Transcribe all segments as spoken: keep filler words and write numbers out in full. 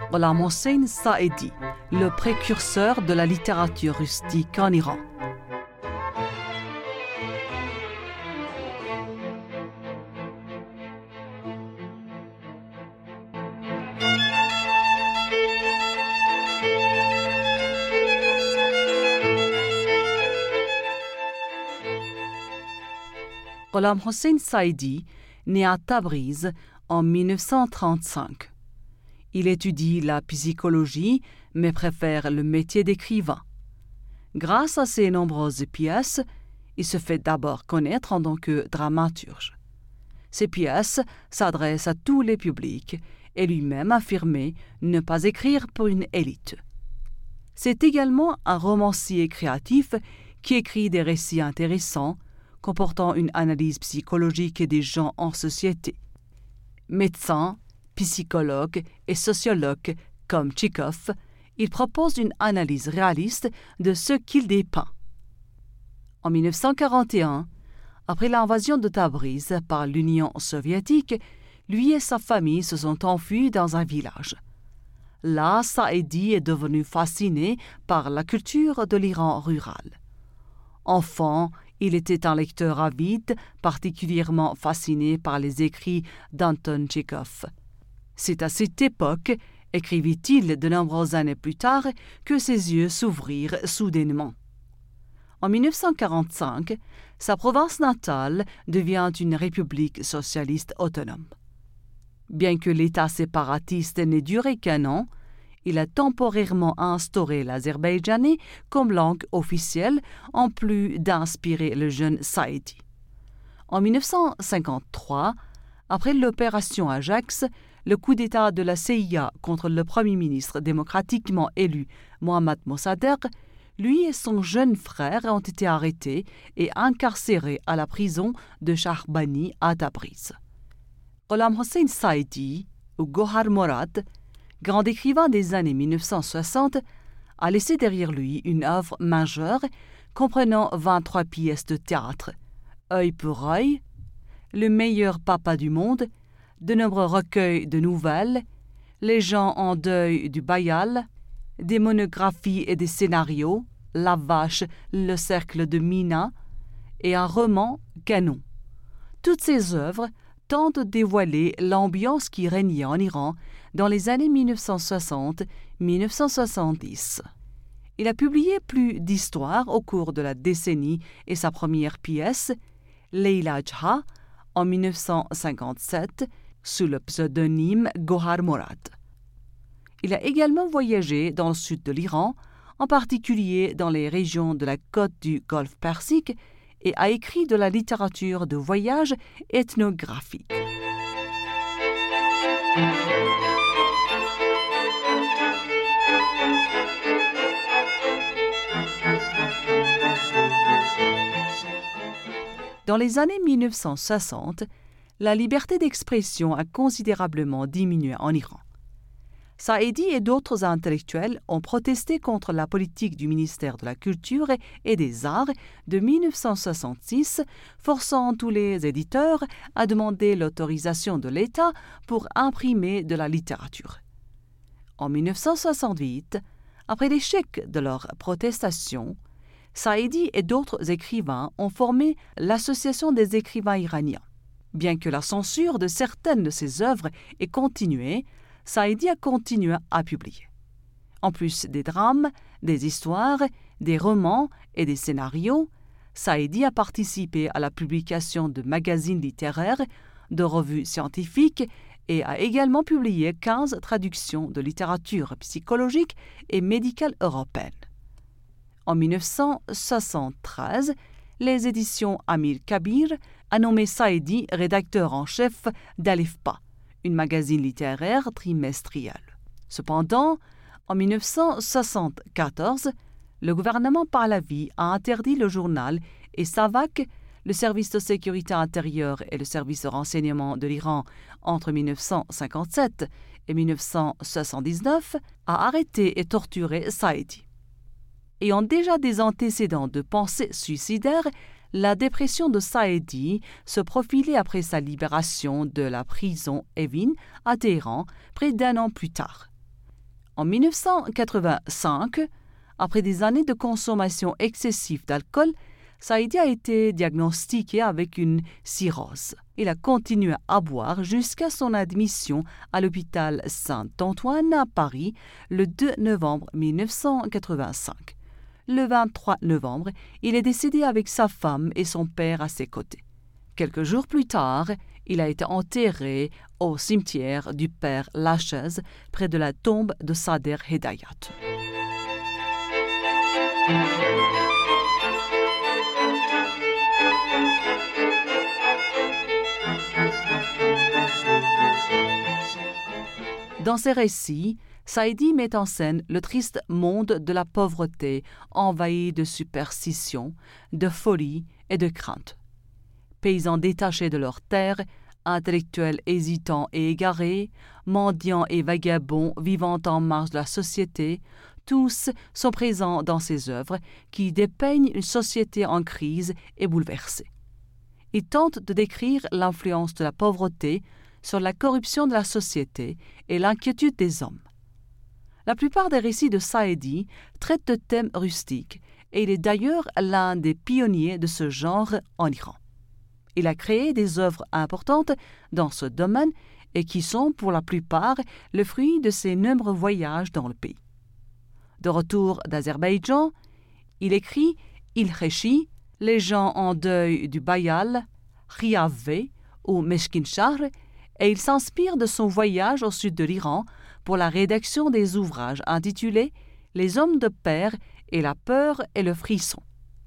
Gholam Hossein Saedi, le précurseur de la littérature rustique en Iran. Gholam Hossein Saedi naît à Tabriz en mille neuf cent trente-cinq. Il étudie la psychologie, mais préfère le métier d'écrivain. Grâce à ses nombreuses pièces, il se fait d'abord connaître en tant que dramaturge. Ses pièces s'adressent à tous les publics et lui-même affirmait ne pas écrire pour une élite. C'est également un romancier créatif qui écrit des récits intéressants comportant une analyse psychologique des gens en société. Médecin, psychologue et sociologue comme Tchekhov, il propose une analyse réaliste de ce qu'il dépeint. En mille neuf cent quarante et un, après l'invasion de Tabriz par l'Union soviétique, lui et sa famille se sont enfuis dans un village. Là, Saedi est devenu fasciné par la culture de l'Iran rural. Enfant, il était un lecteur avide, particulièrement fasciné par les écrits d'Anton Tchekhov. C'est à cette époque, écrivit-il de nombreuses années plus tard, que ses yeux s'ouvrirent soudainement. En mille neuf cent quarante-cinq, sa province natale devient une république socialiste autonome. Bien que l'État séparatiste n'ait duré qu'un an, il a temporairement instauré l'azerbaïdjanais comme langue officielle, en plus d'inspirer le jeune Saedi. En mille neuf cent cinquante-trois, après l'opération Ajax, le coup d'État de la C I A contre le Premier ministre démocratiquement élu Mohammad Mossadegh, lui et son jeune frère ont été arrêtés et incarcérés à la prison de Shahbani à Tabriz. Gholam Hossein Saedi, ou Gohar Morad, grand écrivain des années mille neuf cent soixante, a laissé derrière lui une œuvre majeure comprenant vingt-trois pièces de théâtre, Œil pour œil, Le meilleur papa du monde, de nombreux recueils de nouvelles, Les gens en deuil du Bayal, des monographies et des scénarios, La vache, le cercle de Mina, et un roman, Canon. Toutes ces œuvres tentent de dévoiler l'ambiance qui régnait en Iran dans les années mille neuf cent soixante à mille neuf cent soixante-dix. Il a publié plus d'histoires au cours de la décennie et sa première pièce, Leila Jha, en mille neuf cent cinquante-sept, sous le pseudonyme Gohar Morad. Il a également voyagé dans le sud de l'Iran, en particulier dans les régions de la côte du Golfe Persique, et a écrit de la littérature de voyage ethnographique. Dans les années mille neuf cent soixante, la liberté d'expression a considérablement diminué en Iran. Saedi et d'autres intellectuels ont protesté contre la politique du ministère de la Culture et des Arts de mille neuf cent soixante-six, forçant tous les éditeurs à demander l'autorisation de l'État pour imprimer de la littérature. En mille neuf cent soixante-huit, après l'échec de leur protestation, Saedi et d'autres écrivains ont formé l'Association des écrivains iraniens. Bien que la censure de certaines de ses œuvres ait continué, Saedi a continué à publier. En plus des drames, des histoires, des romans et des scénarios, Saedi a participé à la publication de magazines littéraires, de revues scientifiques et a également publié quinze traductions de littérature psychologique et médicale européenne. En mille neuf cent soixante-treize, les éditions Amir Kabir a nommé Saedi rédacteur en chef d'Alifba, une magazine littéraire trimestriel. Cependant, en mille neuf cent soixante-quatorze, le gouvernement Pahlavi a interdit le journal et Savak, le service de sécurité intérieure et le service de renseignement de l'Iran entre mille neuf cent cinquante-sept et mille neuf cent soixante-dix-neuf, a arrêté et torturé Saedi. Ayant déjà des antécédents de pensée suicidaire, la dépression de Saedi se profilait après sa libération de la prison Evin à Téhéran, près d'un an plus tard. En mille neuf cent quatre-vingt-cinq, après des années de consommation excessive d'alcool, Saïdi a été diagnostiqué avec une cirrhose. Il a continué à boire jusqu'à son admission à l'hôpital Saint-Antoine à Paris le deux novembre mille neuf cent quatre-vingt-cinq. Le vingt-trois novembre, il est décédé avec sa femme et son père à ses côtés. Quelques jours plus tard, il a été enterré au cimetière du Père Lachaise, près de la tombe de Sader Hedayat. Dans ses récits, Saïdi met en scène le triste monde de la pauvreté envahi de superstitions, de folie et de crainte. Paysans détachés de leurs terres, intellectuels hésitants et égarés, mendiants et vagabonds vivant en marge de la société, tous sont présents dans ses œuvres qui dépeignent une société en crise et bouleversée. Il tente de décrire l'influence de la pauvreté sur la corruption de la société et l'inquiétude des hommes. La plupart des récits de Saïdi traitent de thèmes rustiques et il est d'ailleurs l'un des pionniers de ce genre en Iran. Il a créé des œuvres importantes dans ce domaine et qui sont pour la plupart le fruit de ses nombreux voyages dans le pays. De retour d'Azerbaïdjan, il écrit « Il Réchi », les gens en deuil du Bayal, Riave ou Meshkinshahr, et il s'inspire de son voyage au sud de l'Iran pour la rédaction des ouvrages intitulés « Les hommes de père et la peur et le frisson ».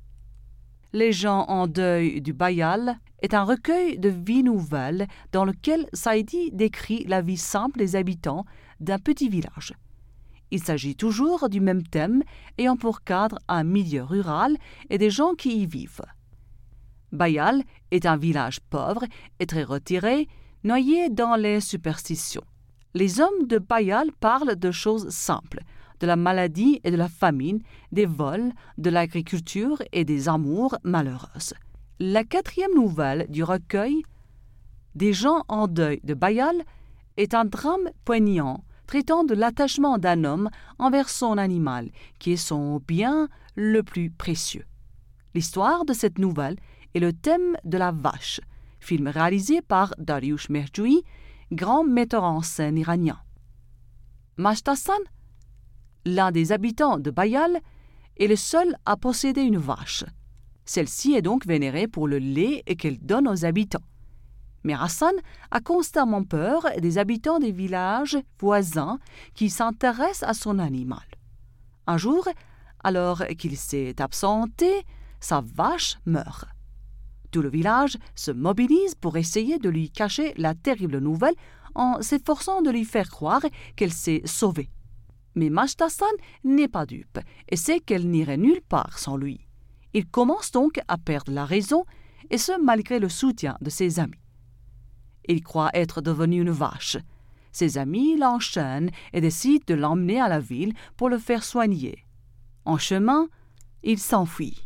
Les gens en deuil du Bayal est un recueil de vie nouvelle dans lequel Saïdi décrit la vie simple des habitants d'un petit village. Il s'agit toujours du même thème ayant pour cadre un milieu rural et des gens qui y vivent. Bayal est un village pauvre et très retiré, noyé dans les superstitions. Les hommes de Bayal parlent de choses simples, de la maladie et de la famine, des vols, de l'agriculture et des amours malheureuses. La quatrième nouvelle du recueil, Des gens en deuil de Bayal, est un drame poignant traitant de l'attachement d'un homme envers son animal, qui est son bien le plus précieux. L'histoire de cette nouvelle est le thème de la vache, film réalisé par Dariush Merjoui, grand metteur en scène iranien. Majtassan, l'un des habitants de Bayal, est le seul à posséder une vache. Celle-ci est donc vénérée pour le lait qu'elle donne aux habitants. Mais Hassan a constamment peur des habitants des villages voisins qui s'intéressent à son animal. Un jour, alors qu'il s'est absenté, sa vache meurt. Tout le village se mobilise pour essayer de lui cacher la terrible nouvelle en s'efforçant de lui faire croire qu'elle s'est sauvée. Mais Majtassan n'est pas dupe et sait qu'elle n'irait nulle part sans lui. Il commence donc à perdre la raison, et ce malgré le soutien de ses amis. Il croit être devenu une vache. Ses amis l'enchaînent et décident de l'emmener à la ville pour le faire soigner. En chemin, il s'enfuit.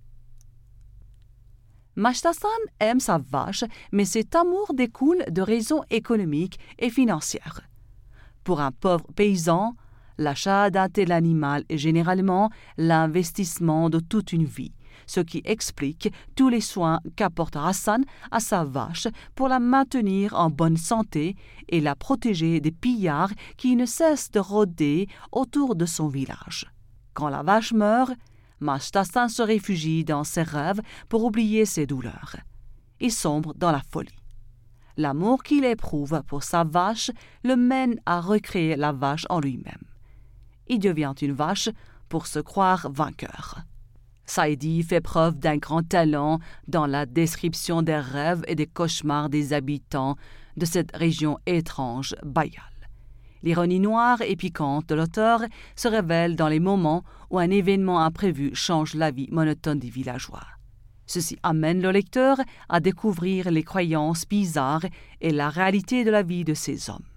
Majtassan aime sa vache, mais cet amour découle de raisons économiques et financières. Pour un pauvre paysan, l'achat d'un tel animal est généralement l'investissement de toute une vie, ce qui explique tous les soins qu'apporte Hassan à sa vache pour la maintenir en bonne santé et la protéger des pillards qui ne cessent de rôder autour de son village. Quand la vache meurt, Majtassan se réfugie dans ses rêves pour oublier ses douleurs. Il sombre dans la folie. L'amour qu'il éprouve pour sa vache le mène à recréer la vache en lui-même. Il devient une vache pour se croire vainqueur. Saïdi fait preuve d'un grand talent dans la description des rêves et des cauchemars des habitants de cette région étrange, Bayal. L'ironie noire et piquante de l'auteur se révèle dans les moments où un événement imprévu change la vie monotone des villageois. Ceci amène le lecteur à découvrir les croyances bizarres et la réalité de la vie de ces hommes.